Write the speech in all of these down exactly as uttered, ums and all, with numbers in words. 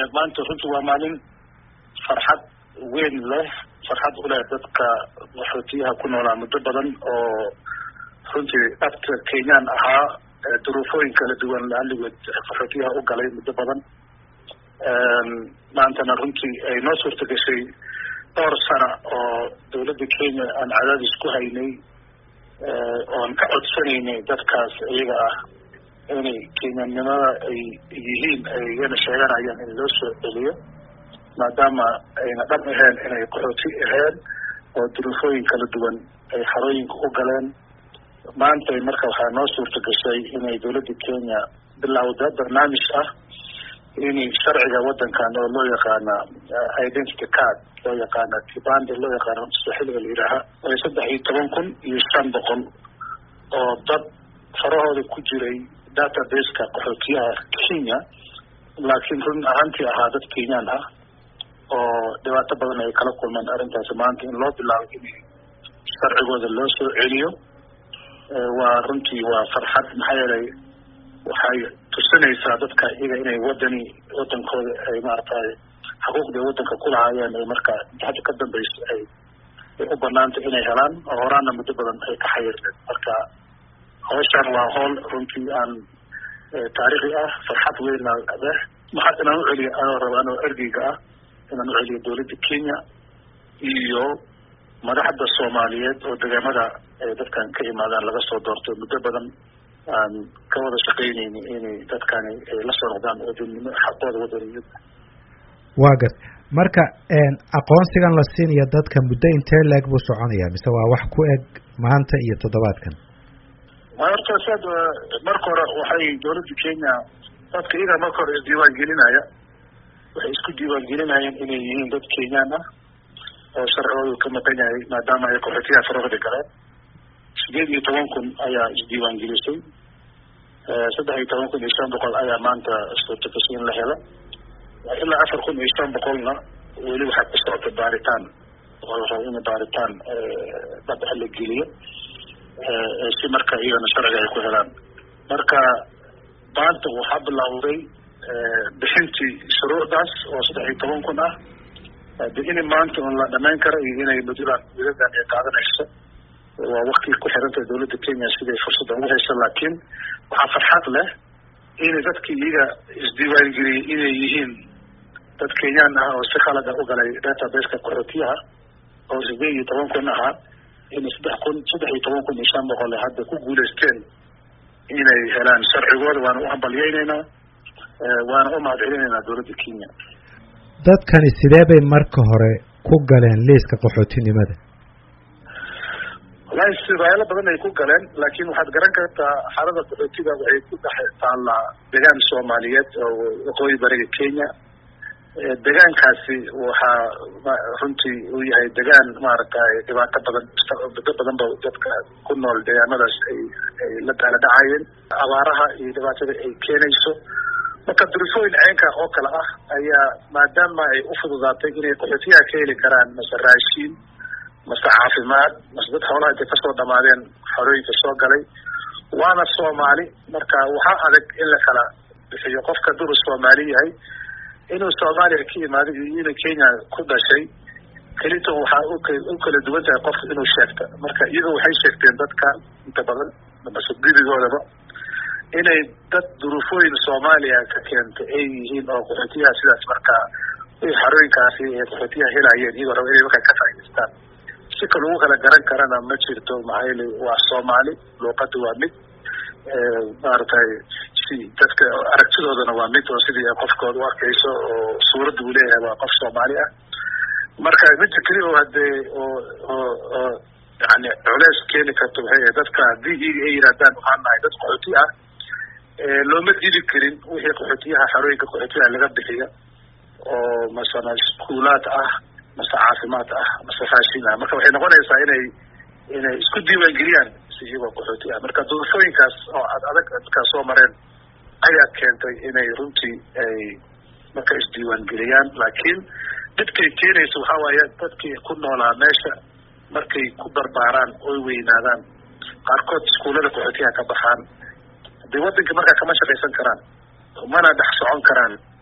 maanta runtii waa maalin farxad weyn leh farxad u leh dadka qaxootiyaha ku noolaa muddo badan oo runtii dadka Kenyan ahaa duruufooyin kala duwan laaligood qaxootiyaha u galay muddo badan maantana runtii ay noo suurta gashay dhowr sano oo dowladda Kenya aan cadaadis ku haynay oon ka codsanaynay dadkaas iyaga ah inay Kenyanimada ay yihiin ayna sheeganayaan in loo soo celiyo maadaama ayna dhab ahayn inay qaxooti ahayn oo duruufooyin kala duwan ay xarooyinka u galeen maanta marka waxaa noo suurta gashay inay dowladda Kenya bilowda barnaamij ah inay sharciga wadankan oo loo yaqaana identity card loo yaqaana kibande loo yaqaano Swahili ilaaha ay saddex iyo toban kun iyo shan boqol oo dad farahooda ku jiray database-ka qaxootiyaha Kenya laakiin run ahaantii ahaa dad Kenyan ah oo dhibaato badan ay kala kulmaan arrintaas maanta in loo bilaabo in sharcigooda loo soo celiyo waa runtii waa farxad maxaa yeelay waxay tusinaysaa dadka iyaga inay wadani wadankooda ay maaragtay xuquuqda wadanka ku lahaayeen ay marka hadda ka dambayso ay u banaanta inay helaan oo horaana muddo badan ay ka xayireen marka hawshan waa hawl runtii aan taariikhi ah farxad weyn leh maxaa inaan u celiyo anoo rabo anoo ergeyga ah inaan u celiyo dowladda Kenya iyo madaxda Soomaaliyeed oo deegaamada dadkan ka imaadaan laga soo doortay muddo badan aan ka wada shaqeynayni inay dadkan la soo noqdaan wadanimo xaqooda wadaniyada waagas marka een aqoonsigan la siinayo dadka muddo intee leeg buu soconayaa mise waa wax ku eg maanta iyo toddobaadkan marka sad marka hore waxay dowladda Kenya dadka iyaga marka hore diiwaan gelinaya waxay isku diiwaan gelinayaan inay yihiin dad Kenyan ah oo sharciyadu ka maqan yahay maadaama ay qaxootiyaha farahooda galeen sideed iyo toban kun ayaa isdiiwaan gelisay saddex iyo toban kun iyo shan boqol ayaa maanta suurta gashay in la helo ilaa afar kun iyo shan boqolna weli waxaa ku socota baaritaan oo la rabo in baaritaan dad la geliyo si marka iyagana sharciga ay ku helaan marka maanta waxaa bilowday bixintii shuruucdaas oo saddex iyo toban kun ah in maanta on la dhamayn karo iyo inay muddada muddada ay qaadanayso waa waqti ku xiranta dowladda Kenya sidii fursad ugu heshay laakiin waxaa farxad leh in dadkii iyaga isdiiwaan geliyay inay yihiin dad Kenyan ah oo si khalad ah u galay database-ka qaxootiyaha oo sideed iyo toban kun ah in saddex kun saddex iyo toban kun iyo shan boqol hadda ku guuleysteen inay helaan sharcigooda waana u hambalyeynayna waana u mahadcelinaynaa dowladda Kenya dadkani sidee bay marka hore ku galeen liiska qaxootinimada wallahi sidaayla badan ay ku galeen laakiin waxaad garan kartaa xaalada qaxootiga waxay ku dhex taallaa deegaan Soomaaliyeed oo waqooyi bariga Kenya deegaankaasi waxaa runtii uu yahay deegaan maaragtay dhibaato badan muddo badan ba dadka ku nool deegaanadaas ay ay la kala dhacayeen abaaraha iyo dhibaatada ay keenayso marka duruufooyin ceenka oo kale ah ayaa maadaama ay u fududaatay inay qaxootiyaha ka heli karaan mase raashiin mase caafimaad mase dad xoolaha intay kasoo dhamaadeen xorooyinka soo galay waana Soomaali marka waxaa adag in la kala bixiyo qofka duru Soomaali yahay inuu Soomaaliya ka yimaado iyo inuu Kenya ku dhashay kelito waxaa u kala duwan tahay qof inuu sheegto marka iyaga waxay sheegteen dadka inta badan mase gudigoodaba inay dad duruufooyin Soomaaliya ka keentay ay yihiin oo qaxootiyaha sidaas marka ay xarooyinkaasi ee qaxootiyaha helayeen iyagoo raba inay markaa ka faa'iidaystaan si kale ugu kala garan karana ma jirto maxaa yeelay waa Soomaali luuqadu waa mid maaragtay si dadka aragtidoodana waa mid oo sidii qofkooda u arkayso oo suuradda uu leeyahay waa qof Soomaali ah marka mid kaliya oo hadee oo oo yani culays keeni karto waxay dadka haddii ay yiraahdaan waxaan nahay dad qaxooti ah looma diidi karin wixii qaxootiyaha xarooyinka qaxootiyaha laga bixiyo oo masana iskuulaad ah mase caafimaad ah mase raashin ah marka waxay noqonaysaa inay inay isku diiwaan geliyaan si iyagoo qaxooti ah marka duruufooyinkaas oo ad adag dadkaa soo mareen ayaa keentay inay runtii ay marka isdiiwaan geliyaan laakiin dadkay keenaysa waxaa waaye dadkii ku noolaa meesha markay ku barbaaraan oy weynaadaan qaarkood iskuullada qaxootiyaha ka baxaan hadii wadanka markaa kama shaqaysan karaan mana dhex socon karaan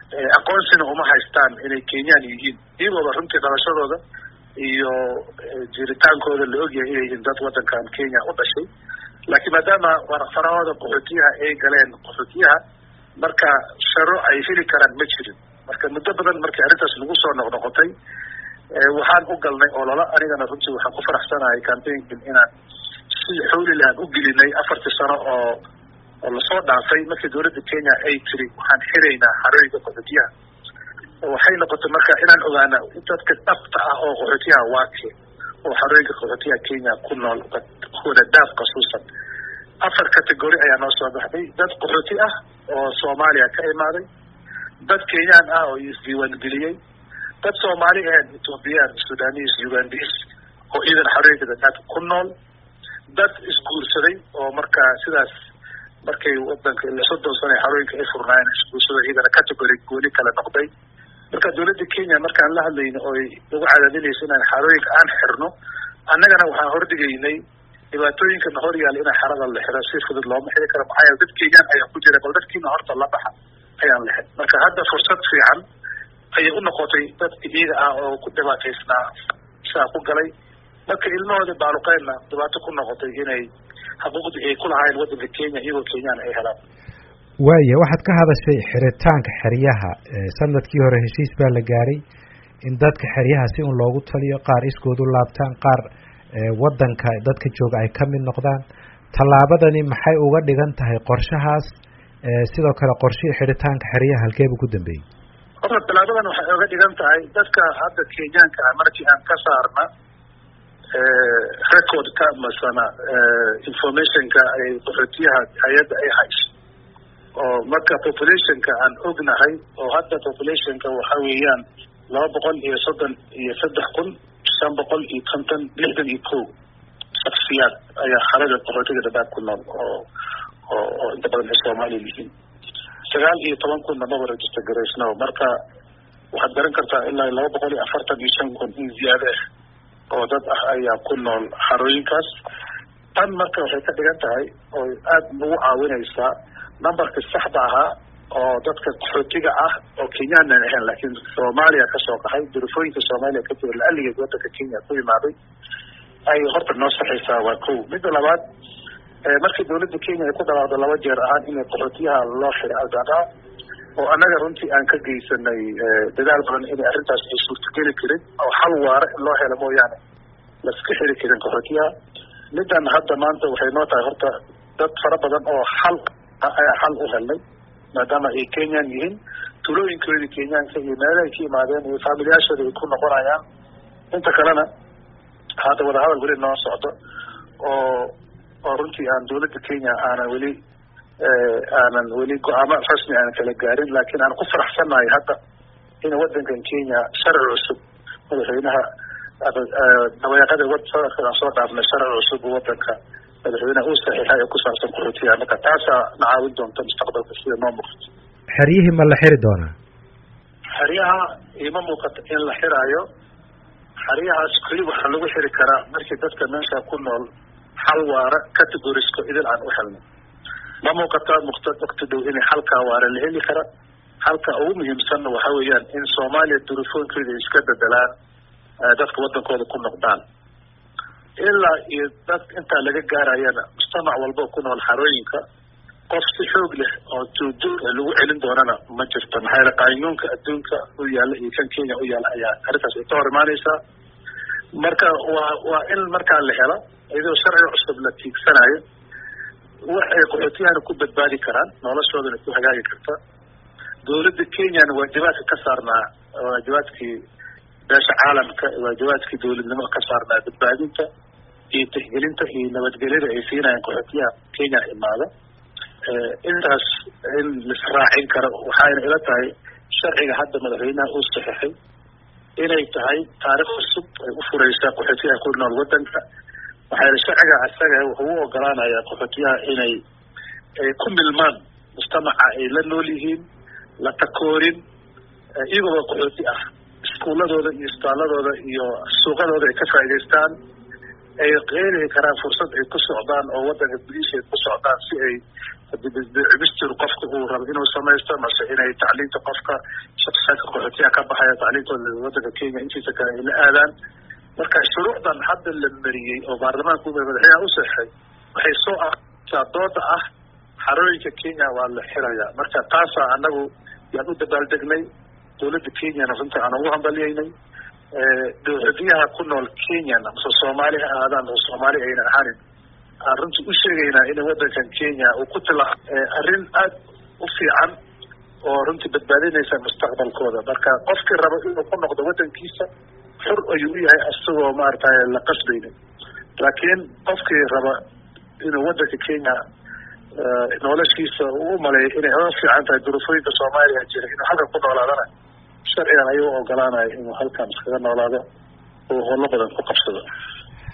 aqoonsina uma haystaan inay kenyaan yihiin iyagooba runtii dhalashadooda iyo jiritaankooda la ogyahay inay yihiin dad waddankan kenya u dhashay laakiin maadaama farahooda qaxootiyaha ay galeen qaxootiyaha marka sharo ay heli karaan ma jirin marka muddo badan markii arrintaas lagu soo noqnoqotay waxaan u galnay ololo anigana runtii waxaan ku faraxsanahay campaignkan inaan si xooli lahaan u gelinay afartii sano oo oo lasoo dhaafay markii dawladda kenya ay tiri waxaan xiraynaa xarooyinka qaxootiyaha waxay noqotay marka inaan ogaana dadka dhabta ah oo qaxootiyaha waake oo xarooyinka qaxootiyaha kenya ku nool kuwana daaf khasuusan afar category ayaa noo soo baxday dad qaxooti ah oo soomaaliya ka imaaday dad kenyaan ah oo isdiiwaangeliyey dad soomaali ahayn ethoobiyan sudanis ugandis oo iyadan xarooyinka dadaad ku nool dad isguursaday oo marka sidaas markay wadanka ila soddon sano xarooyinka ay furnaayeen isguursada iyagana category gooni kala noqday marka dawladda kenya markaan la hadlayno oo ugu cadaadinayso inaan xarooyinka aan xirno annagana waxaan hordhigaynay dhibaatooyinka hor yaalla in xarada la xiro si fudud looma xiri karo maxaa yeele dad kenyaan ayaa ku jira bal dadkiina horta la baxa ayaan lahayn marka hadda fursad fiican ayay u noqotay dadka iyaga ah oo ku dhibaataysnaa saa ku galay marka ilmahooda baaluqeynna dhibaato ku noqotay inay xuquuqdii ay ku lahaayeen waddanka kenya iyagoo kenyaan ay helaan waaya waxaad ka hadashay xiritaanka xeryaha sanadkii hore heshiis baa la gaaray in dadka xeryaha si un loogu taliyo qaar iskood u laabtaan qaar waddanka dadka jooga ay ka mid noqdaan tallaabadani maxay uga dhigan tahay qorshahaas sidoo kale qorshihii xiritaanka xeryaha halkeebu ku dambeeyey horta tallaabadan waxay uga dhigan tahay dadka hadda kenyaanka ah markii aan ka saarna recordka masana informationka ay qaxootiyaha hay-adda ay hayso oo marka populationka aan ognahay oo hadda populationka waxa weeyaan laba boqol iyo soddon iyo saddex kun shan boqol iyo konton lixdan iyo kow shaksiyaad ayaa xarada qaxootiga dadaab ku nool oo oo oo inta badan ay soomaaliya yihiin sagaal iyo toban kunna maba register garaysno marka waxaad garan kartaa ilaa laba boqol iyo afartan iyo shan kun in ziyaade ah oo dad ah ayaa ku nool xarooyinkaas tan marka waxay ka dhigan tahay oo aada nagu caawinaysaa numberka saxda ahaa oo dadka qaxootiga ah oo kenyaanan ahayn laakiin soomaaliya kasoo qaxay durufooyinka soomaaliya ka jira la-aligeed waddanka kenya ku imaaday ay horta noo saxaysaa waa kow midda labaad markii dawladda kenya ay ku dhawaaqdo laba jeer ahaan inay qaxootiyaha loo xiray algadaa oo annaga runtii aan ka geysanay dadaal badan inay arrintaas ay suurtogeli karin oo xal waara in loo helo mooyaane laska xiri karin qaxootiyaha middan hadda maanta waxay noo tahay horta dad fara badan oo xal ayaa xal u helnay maadaama ay kenyaan yihiin tulooyinkoodii kenyaanka iyo meelahay ka yimaadeen iyo faamilyaashooda ay ku noqonayaan inta kalena hadda wadahadal weli noo socdo oo oo runtii aan dawladda kenya aanan weli aanan weli go-aamo rasmi aanan kala gaarin laakiin aan ku faraxsanahay hadda in waddankan kenya sharci cusub madaxweynaha dabayaaqada sanadkan aan soo dhaafnay sharci cusub waddanka madaxweynaha uu saxiixay ee ku saabsan qaxootiyaha marka taasaa na caawin doonta mustaqbalka sida noo muuqato xeryihii ma la xiri doonaa xeryaha ima muuqato in la xiraayo xeryahaas keli waxaa lagu xiri karaa markii dadka meesha ku nool xal waara categoriska idil aan u helno ma muuqataa muqta waqti dhow inay xalkaa waara la heli kara halka ugu muhiimsanna waxa weeyaan in soomaaliya durufooyinkeeda ay iska bedelaan dadka waddankooda ku noqdaan ilaa iyo dad intaa laga gaarayana mujtamac walba ku nool xarooyinka qof si xoog leh oo joogjoog lagu celin doonana ma jirto maxaa yeele qaanuunka adduunka u yaalla iyo kan kenya u yaalla ayaa arrintaas ay ka hor imaanaysaa marka waa waa in markaa la helo iyadoo sharciga cusub la tiigsanayo wax ay qaxootiyahana ku badbaadi karaan noloshoodana ku hagaagi karta dawladda kenyana waajibaadka ka saarnaa waajibaadkii beesha caalamka waajibaadkii dawladnimo ka saarnaa badbaadinta iyo tixgelinta iyo nabadgelyada ay siinayaan qaxootiyaha kenya imaada intaas in lisraacin karo waxayna ila tahay sharciga hadda madaxweynaha uu saxeixay inay tahay taarikh cusub ay u fureysaa qaxootiyaha ku nool waddanka waxaa yele sharciga isaga wuxuu u ogolaanayaa qaxootiyaha inay ku milmaan mujtamaca ay la nool yihiin la takoorin iyagooba qaxooti ah iskuuladooda iyo isbitaaladooda iyo suuqadooda ay ka faa'idaystaan ay qeeli karaan fursad ay ku socdaan oo wadanka gudihiisa ku socdaan si ay bistir qofka uu rabo inuu samaysto mase inay tacliinta qofka shakhsiyaadka qaxootiga ka baxaya tacliintooda wadanka Kenya intiisa kale ay la aadaan marka shuruucdan hadda la mariyay oo baarlamaanku madaxweynaha u saxay waxay soo arkaa dooda ah xarooyinka Kenya waa la xirayaa marka taas anagu yaan u dabaaldegnay dowladda Kenya runtii aan ugu hambalyeynay dowladaha ku nool Kenya ama Soomaaliya aadaan oo Soomaali ayna ahayn arrintu u sheegayna in wadankan Kenya uu ku tala arrin aad u fiican oo runtii badbaadinaysa mustaqbalkooda marka qofkii rabo inuu ku noqdo wadankiisa xor ayuu yahay asagoo maartay la qasbaynin laakiin qofkii rabo inuu wadanka Kenya noloshiisa uu maleeyo inay uga fiican tahay duruufooyinka Soomaaliya jira inuu halka ku noolaadana sharcigan ayuu ogolaanaya inuu halkan iskaga noolaado oo howlo badan ku qabsado